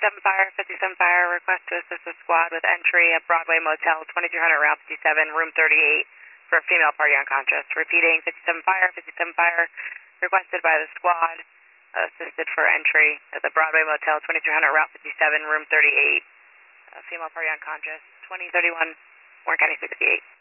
57 fire, request to assist the squad with entry at Broadway Motel, 2300 Route 57, room 38, for a female party unconscious. Repeating, 57 fire, requested by the squad, assisted for entry at the Broadway Motel, 2300 Route 57, room 38, female party unconscious, 2031, Warren County 68.